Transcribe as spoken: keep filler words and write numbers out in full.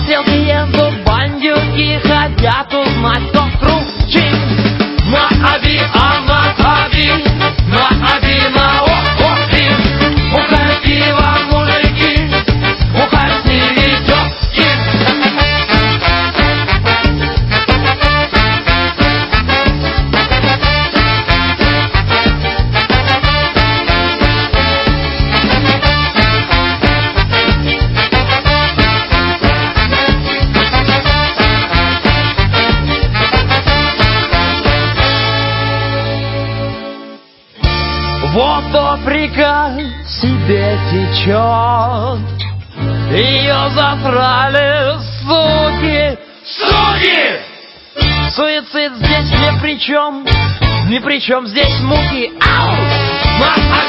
Сел клиенту, бандюки хотят узнать, кто круче. Махаби, а Махаби, Махаби на охоте. Бухают пиво мужики, бухают с ними тётки. Вот Африка себе течет, ее задрали суки, суки! Суицид здесь ни при чем, ни при чем здесь муки. Ау!